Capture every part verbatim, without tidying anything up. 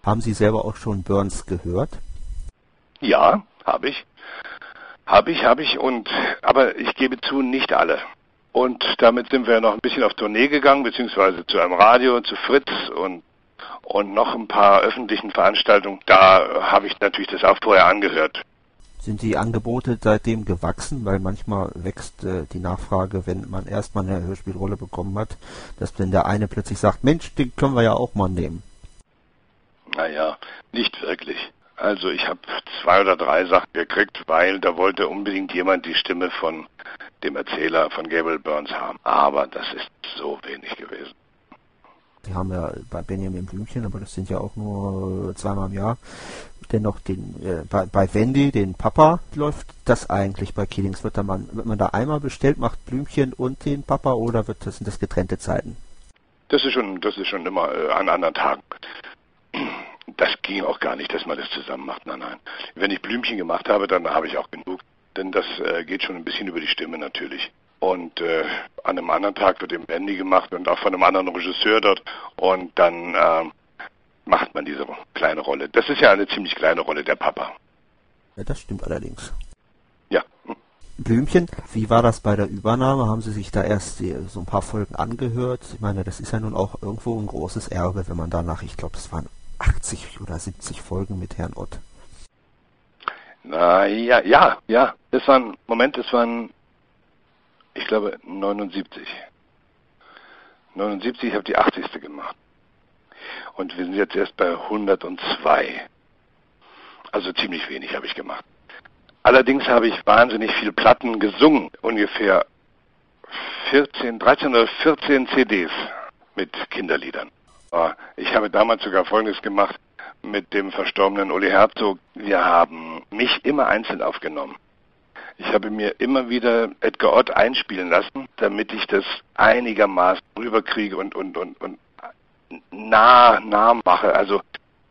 Haben Sie selber auch schon Burns gehört? Ja, habe ich. Habe ich, habe ich. Und aber ich gebe zu, nicht alle. Und damit sind wir noch ein bisschen auf Tournee gegangen, beziehungsweise zu einem Radio, zu Fritz und und noch ein paar öffentlichen Veranstaltungen. Da habe ich natürlich das auch vorher angehört. Sind die Angebote seitdem gewachsen? Weil manchmal wächst äh, die Nachfrage, wenn man erstmal eine Hörspielrolle bekommen hat, dass dann der eine plötzlich sagt, Mensch, den können wir ja auch mal nehmen. Naja, nicht wirklich. Also ich habe zwei oder drei Sachen gekriegt, weil da wollte unbedingt jemand die Stimme von dem Erzähler von Gabriel Burns haben. Aber das ist so wenig gewesen. Sie haben ja bei Benjamin Blümchen, aber das sind ja auch nur zweimal im Jahr, dennoch den, äh, bei, bei Wendy, den Papa, läuft das eigentlich bei Keelings? Wird, da man, wird man da einmal bestellt, macht Blümchen und den Papa, oder wird das, sind das getrennte Zeiten? Das ist schon, das ist schon immer äh, an anderen Tagen. Das ging auch gar nicht, dass man das zusammen macht. Nein, nein. Wenn ich Blümchen gemacht habe, dann habe ich auch genug. Denn das äh, geht schon ein bisschen über die Stimme natürlich. Und äh, an einem anderen Tag wird eben Wendy gemacht und auch von einem anderen Regisseur dort. Und dann äh, macht man diese kleine Rolle. Das ist ja eine ziemlich kleine Rolle, der Papa. Ja, das stimmt allerdings. Ja. Blümchen, wie war das bei der Übernahme? Haben Sie sich da erst die, so ein paar Folgen angehört? Ich meine, das ist ja nun auch irgendwo ein großes Erbe, wenn man danach, ich glaube, es waren achtzig oder siebzig Folgen mit Herrn Ott. Na ja, ja, ja. Das waren, Moment, das waren, ich glaube, neunundsiebzig. neunundsiebzig, ich habe die achtzigste gemacht. Und wir sind jetzt erst bei hundertzwei. Also ziemlich wenig habe ich gemacht. Allerdings habe ich wahnsinnig viele Platten gesungen. Ungefähr vierzehn, dreizehn oder vierzehn C Ds mit Kinderliedern. Ich habe damals sogar Folgendes gemacht mit dem verstorbenen Uli Herzog. Wir haben mich immer einzeln aufgenommen. Ich habe mir immer wieder Edgar Ott einspielen lassen, damit ich das einigermaßen rüberkriege und, und, und, und nah, nah mache. Also,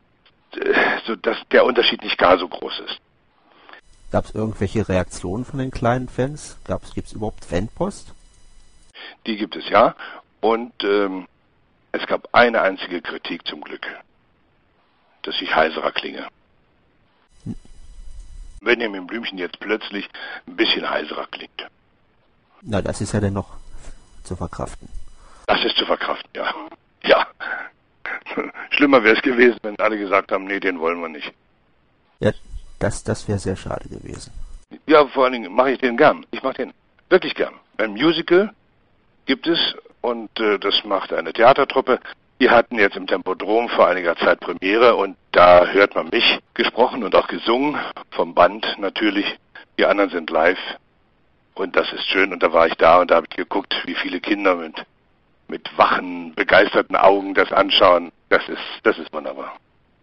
so dass der Unterschied nicht gar so groß ist. Gab es irgendwelche Reaktionen von den kleinen Fans? Gibt es überhaupt Fanpost? Die gibt es, ja. Und ähm, es gab eine einzige Kritik zum Glück, dass ich heiserer klinge. Hm. Benjamin Blümchen jetzt plötzlich ein bisschen heiserer klingt. Na, das ist ja dann noch zu verkraften. Das ist zu verkraften, ja. Ja. Schlimmer wäre es gewesen, wenn alle gesagt haben, nee, den wollen wir nicht. Ja, das, das wäre sehr schade gewesen. Ja, vor allen Dingen mache ich den gern. Ich mache den wirklich gern. Ein Musical gibt es und äh, das macht eine Theatertruppe. Die hatten jetzt im Tempodrom vor einiger Zeit Premiere und da hört man mich gesprochen und auch gesungen, vom Band natürlich. Die anderen sind live und das ist schön. Und da war ich da und da habe ich geguckt, wie viele Kinder mit, mit wachen, begeisterten Augen das anschauen. Das ist, das ist wunderbar.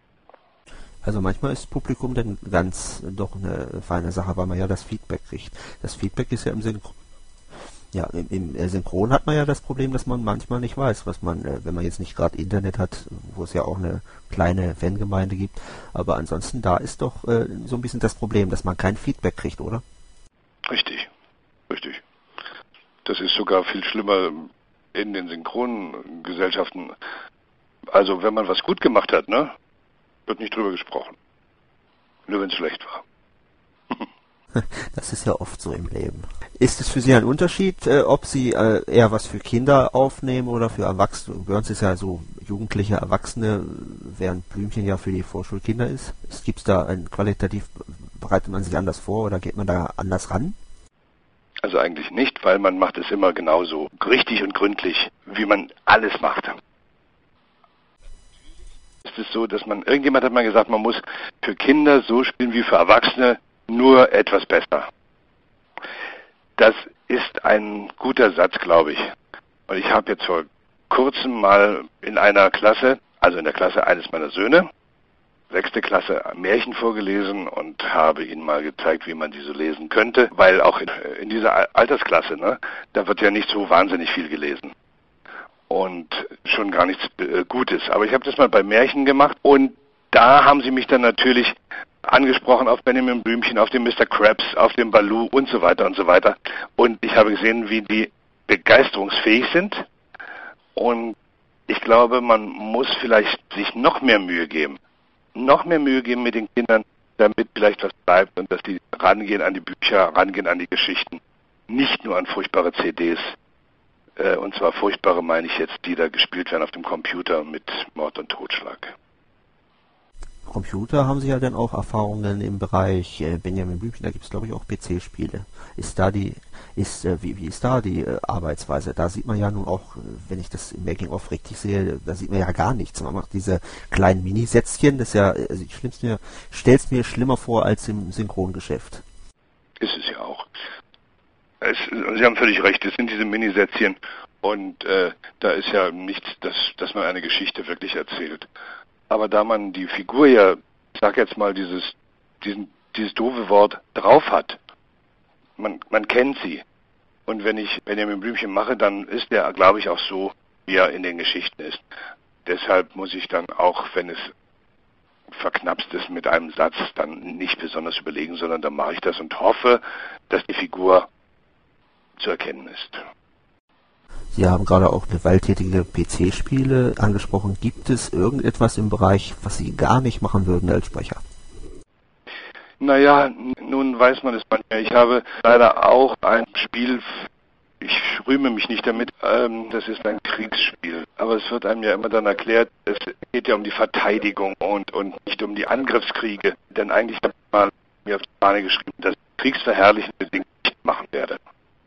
Also manchmal ist Publikum dann ganz doch eine feine Sache, weil man ja das Feedback kriegt. Das Feedback ist ja im Synchron. Ja, im, im Synchron hat man ja das Problem, dass man manchmal nicht weiß, was man, wenn man jetzt nicht gerade Internet hat, wo es ja auch eine kleine Fangemeinde gibt, aber ansonsten da ist doch äh, so ein bisschen das Problem, dass man kein Feedback kriegt, oder? Richtig, richtig. Das ist sogar viel schlimmer in den Synchrongesellschaften. Also wenn man was gut gemacht hat, ne, wird nicht drüber gesprochen. Nur wenn es schlecht war. Das ist ja oft so im Leben. Ist es für Sie ein Unterschied, äh, ob Sie äh, eher was für Kinder aufnehmen oder für Erwachsene? Burns ist ja so jugendliche Erwachsene, während Blümchen ja für die Vorschulkinder ist. Gibt es da ein qualitativ, bereitet man sich anders vor oder geht man da anders ran? Also eigentlich nicht, weil man macht es immer genauso richtig und gründlich, wie man alles macht. Es ist so, dass man, irgendjemand hat mal gesagt, man muss für Kinder so spielen wie für Erwachsene, nur etwas besser. Das ist ein guter Satz, glaube ich. Und ich habe jetzt vor kurzem mal in einer Klasse, also in der Klasse eines meiner Söhne, sechste Klasse, Märchen vorgelesen und habe ihnen mal gezeigt, wie man die so lesen könnte, weil auch in, in dieser Altersklasse, ne, da wird ja nicht so wahnsinnig viel gelesen. Und schon gar nichts äh, Gutes. Aber ich habe das mal bei Märchen gemacht und da haben sie mich dann natürlich angesprochen auf Benjamin Blümchen, auf den Mister Krabs, auf den Baloo und so weiter und so weiter. Und ich habe gesehen, wie die begeisterungsfähig sind. Und ich glaube, man muss vielleicht sich noch mehr Mühe geben, noch mehr Mühe geben mit den Kindern, damit vielleicht was bleibt und dass die rangehen an die Bücher, rangehen an die Geschichten. Nicht nur an furchtbare C Ds. Äh, und zwar furchtbare meine ich jetzt, die da gespielt werden auf dem Computer mit Mord und Totschlag. Computer haben Sie ja dann auch Erfahrungen im Bereich äh, Benjamin Blümchen, da gibt es glaube ich auch P C-Spiele. Ist da die, ist, äh, wie, wie ist da die äh, Arbeitsweise? Da sieht man ja nun auch, äh, wenn ich das im Making-of richtig sehe, da sieht man ja gar nichts. Man macht diese kleinen Minisätzchen, das ist ja, also ich stell's mir, stell's mir schlimmer vor als im Synchrongeschäft. Ist es ja auch. Es, Sie haben völlig recht, es sind diese Minisätzchen und äh, da ist ja nichts, dass, dass man eine Geschichte wirklich erzählt. Aber da man die Figur ja, ich sag jetzt mal, dieses, diesen, dieses doofe Wort drauf hat, man, man kennt sie. Und wenn ich Benjamin Blümchen mache, dann ist der, glaube ich, auch so, wie er in den Geschichten ist. Deshalb muss ich dann auch, wenn es verknappst ist mit einem Satz, dann nicht besonders überlegen, sondern dann mache ich das und hoffe, dass die Figur zu erkennen ist. Sie haben gerade auch gewalttätige P C-Spiele angesprochen. Gibt es irgendetwas im Bereich, was Sie gar nicht machen würden als Sprecher? Naja, nun weiß man es manchmal. Ich habe leider auch ein Spiel, ich rühme mich nicht damit, ähm, das ist ein Kriegsspiel. Aber es wird einem ja immer dann erklärt, es geht ja um die Verteidigung und, und nicht um die Angriffskriege. Denn eigentlich habe ich mal mir auf die Fahne geschrieben, dass ich kriegsverherrlichende Dinge nicht machen werde.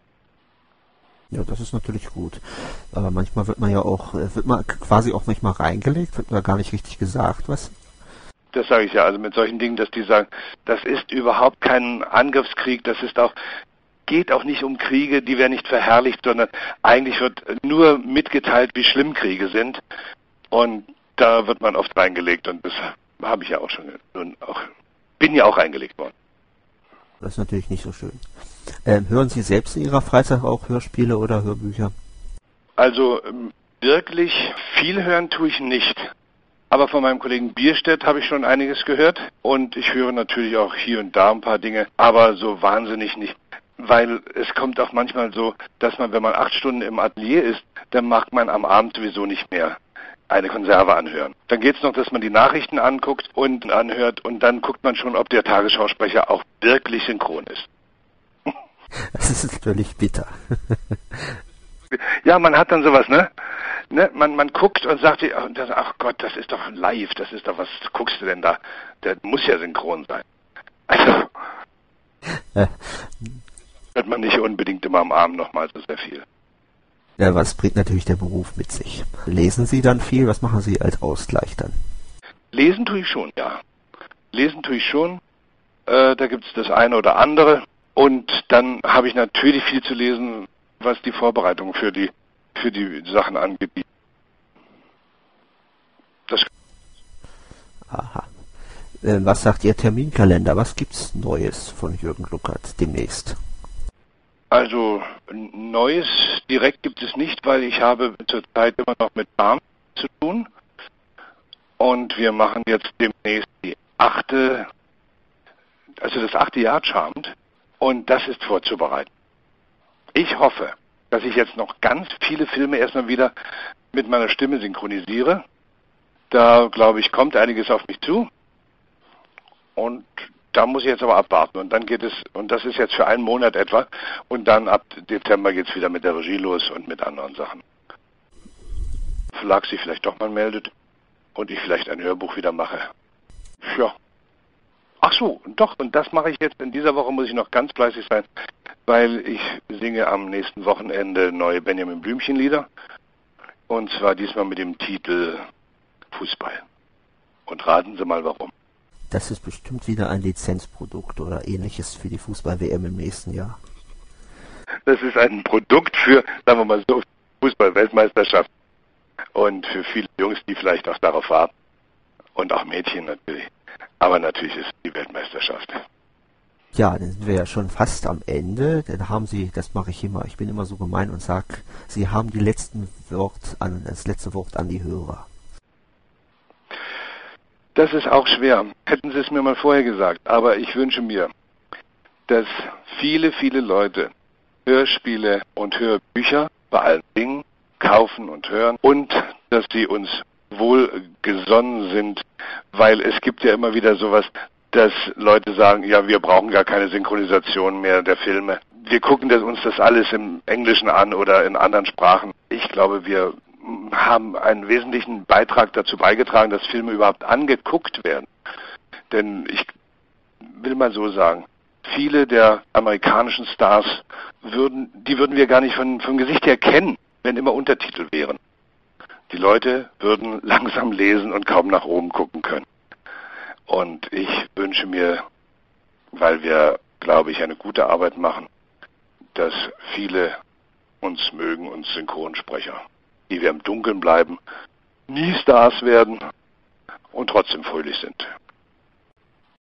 Ja, das ist natürlich gut. Aber manchmal wird man ja auch, wird man quasi auch manchmal reingelegt, wird man gar nicht richtig gesagt, was? Das sage ich ja, also mit solchen Dingen, dass die sagen, das ist überhaupt kein Angriffskrieg, das ist auch, geht auch nicht um Kriege, die werden nicht verherrlicht, sondern eigentlich wird nur mitgeteilt, wie schlimm Kriege sind. Und da wird man oft reingelegt und das habe ich ja auch schon, nun auch, bin ja auch reingelegt worden. Das ist natürlich nicht so schön. Ähm, hören Sie selbst in Ihrer Freizeit auch Hörspiele oder Hörbücher? Also wirklich viel hören tue ich nicht. Aber von meinem Kollegen Bierstedt habe ich schon einiges gehört. Und ich höre natürlich auch hier und da ein paar Dinge, aber so wahnsinnig nicht. Weil es kommt auch manchmal so, dass man, wenn man acht Stunden im Atelier ist, dann mag man am Abend sowieso nicht mehr eine Konserve anhören. Dann geht es noch, dass man die Nachrichten anguckt und anhört und dann guckt man schon, ob der Tagesschausprecher auch wirklich synchron ist. Das ist natürlich bitter. Ja, man hat dann sowas, ne? ne? Man, man guckt und sagt, ach Gott, das ist doch live, das ist doch, was guckst du denn da? Der muss ja synchron sein. Also, äh, hört man nicht unbedingt immer am Abend nochmal so sehr viel. Ja, was bringt natürlich der Beruf mit sich? Lesen Sie dann viel? Was machen Sie als Ausgleich dann? Lesen tue ich schon, ja. Lesen tue ich schon. Äh, da gibt es das eine oder andere. Und dann habe ich natürlich viel zu lesen, was die Vorbereitung für die für die Sachen angeht. Das Aha. Äh, was sagt Ihr Terminkalender? Was gibt's Neues von Jürgen Luckert demnächst? Also Neues direkt gibt es nicht, weil ich habe zurzeit immer noch mit Charmed zu tun. Und wir machen jetzt demnächst die achte, also das achte Jahr Charmed. Und das ist vorzubereiten. Ich hoffe, dass ich jetzt noch ganz viele Filme erstmal wieder mit meiner Stimme synchronisiere. Da, glaube ich, kommt einiges auf mich zu. Und da muss ich jetzt aber abwarten. Und dann geht es, und das ist jetzt für einen Monat etwa, und dann ab Dezember geht es wieder mit der Regie los und mit anderen Sachen. Verlag sich vielleicht doch mal meldet und ich vielleicht ein Hörbuch wieder mache. Ja. Ach so, doch, und das mache ich jetzt. In dieser Woche muss ich noch ganz fleißig sein, weil ich singe am nächsten Wochenende neue Benjamin Blümchen Lieder. Und zwar diesmal mit dem Titel Fußball. Und raten Sie mal, warum. Das ist bestimmt wieder ein Lizenzprodukt oder ähnliches für die Fußball-W M im nächsten Jahr. Das ist ein Produkt für, sagen wir mal so, Fußball-Weltmeisterschaft. Und für viele Jungs, die vielleicht auch darauf warten. Und auch Mädchen natürlich. Aber natürlich ist es die Weltmeisterschaft. Ja, dann sind wir ja schon fast am Ende. Dann haben Sie, das mache ich immer, ich bin immer so gemein und sage, Sie haben die letzten Wort an, das letzte Wort an die Hörer. Das ist auch schwer. Hätten Sie es mir mal vorher gesagt. Aber ich wünsche mir, dass viele, viele Leute Hörspiele und Hörbücher bei allen Dingen kaufen und hören und dass sie uns wohlgesonnen sind, weil es gibt ja immer wieder sowas, dass Leute sagen, ja, wir brauchen gar keine Synchronisation mehr der Filme. Wir gucken das, uns das alles im Englischen an oder in anderen Sprachen. Ich glaube, wir haben einen wesentlichen Beitrag dazu beigetragen, dass Filme überhaupt angeguckt werden. Denn ich will mal so sagen, viele der amerikanischen Stars würden, die würden wir gar nicht von, vom Gesicht her kennen, wenn immer Untertitel wären. Die Leute würden langsam lesen und kaum nach oben gucken können. Und ich wünsche mir, weil wir, glaube ich, eine gute Arbeit machen, dass viele uns mögen, uns Synchronsprecher, die wir im Dunkeln bleiben, nie Stars werden und trotzdem fröhlich sind.